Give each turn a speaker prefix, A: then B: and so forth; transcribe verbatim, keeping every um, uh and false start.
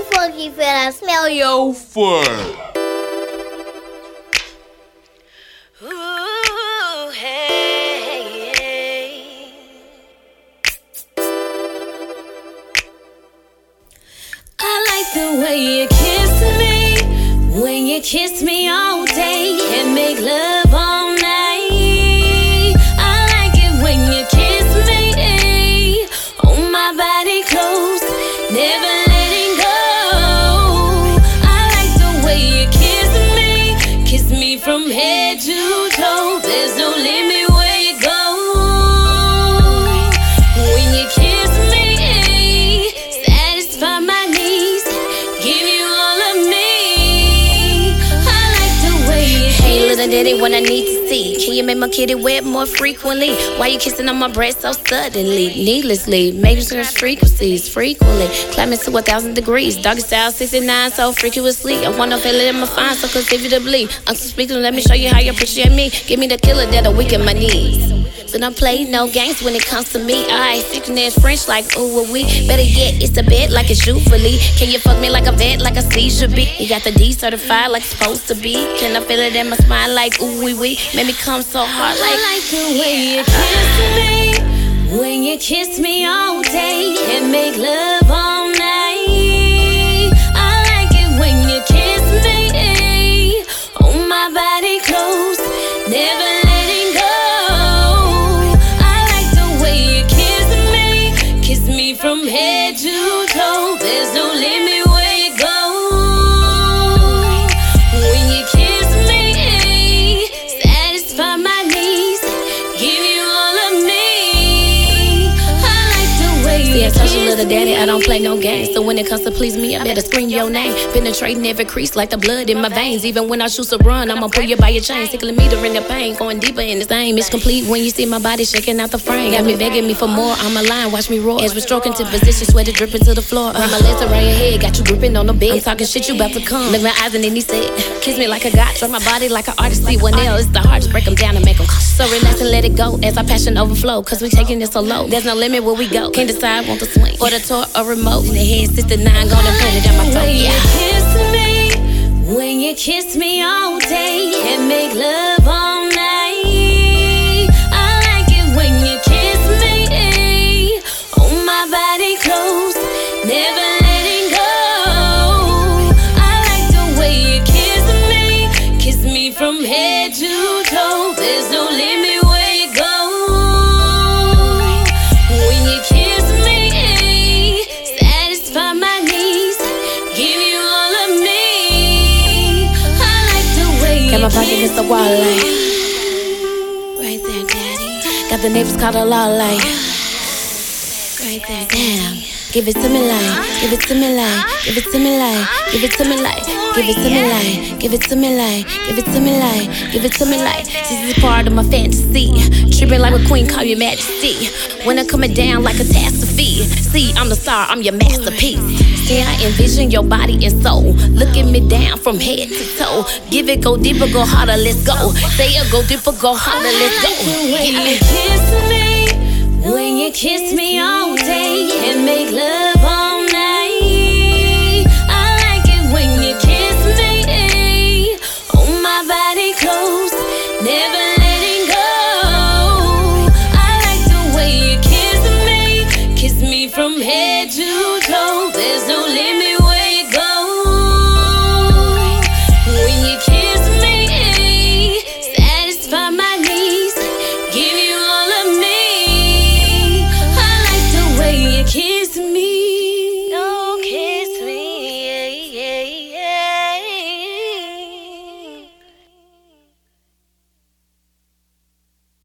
A: funky fit. I smell your fur.
B: Ooh, hey, hey. I like the way you kiss me, when you kiss me all day and make love all night. I like it when you kiss me, hold my body close, never letting go. I like the way you kiss me, kiss me from head to toe. There's no limit where you go. When you kiss me, satisfy my needs, give you all of me. I like the way you kiss me. Hey, little daddy, what I need to see. Can you make my kitty wet more frequently? Why you kissing on my breast so suddenly, needlessly? Making sure frequencies frequently. Climbing to a thousand degrees. Doggy style sixty-nine, so freakishly. I wanna feel it in my fine, so conceivably. I'm so speaking, let me show you how you appreciate me. Give me the killer that'll weaken my knees. So don't play no games when it comes to me. I speaking in French like ooh wee. Better yet, it's a bed like it's usually. Can you fuck me like a vet, like a seizure beat? You got the D certified like it's supposed to be. Can I feel it in my spine like ooh wee wee? Make me come so hard like. I like the way you kiss me, when you kiss me all day and make love all night. I like it when you kiss me, hold my body close, never letting go. From head to toe, there's no limit where you go. When you kiss me, satisfy my needs, give you all of me. I like the way you See, I told you, little daddy, I don't play no games. So when it comes to please me, I better scream your name. Penetrating every crease like the blood in my veins. Even when I choose to run, I'ma pull you by your chain. Tickling me during the pain, going deeper in the same. It's complete when you see my body shaking out the frame. Got me begging me for more, I'm a line, watch me roar. As we're stroking to position, sweat it dripping to the floor. Wrap my legs around your head, got you gripping on the bed. I'm talking shit, you about to come. Look my eyes and then he said, kiss me like a god. Drop my body like an artist, see one nail. It's the heart, just break them down and make them come. So relax and let it go as our passion overflow. Cause we taking it so low, there's no limit where we go. Can't decide, want the swing or the tour or remote. In the head, sixty-nine, gonna put it down my throat. Yeah. When you kiss me, when you kiss me all day and make love all night. I like it when you kiss me, hold my body close, never letting go. I like the way you kiss me, kiss me from head to toe. There's no limit where you go. When you kiss me, satisfy my needs, give you all of me. I like the way you Got my pocket against the wall like right there, daddy. Got the neighbors called a law like right there, damn. Give it to me like, give it to me like, give it to me like, give it to me like, give it to me like, give it to me like, give it to me like, give it to me like. This is part of my fantasy. Tripping like a queen, call your majesty. When I'm coming down like a catastrophe. See, I'm the star, I'm your masterpiece. See, I envision your body and soul. Looking me down from head to toe. Give it, go deeper, go harder, let's go. Say it, go deeper, go harder, let's go. When you kiss me, when you kiss me all day and make love all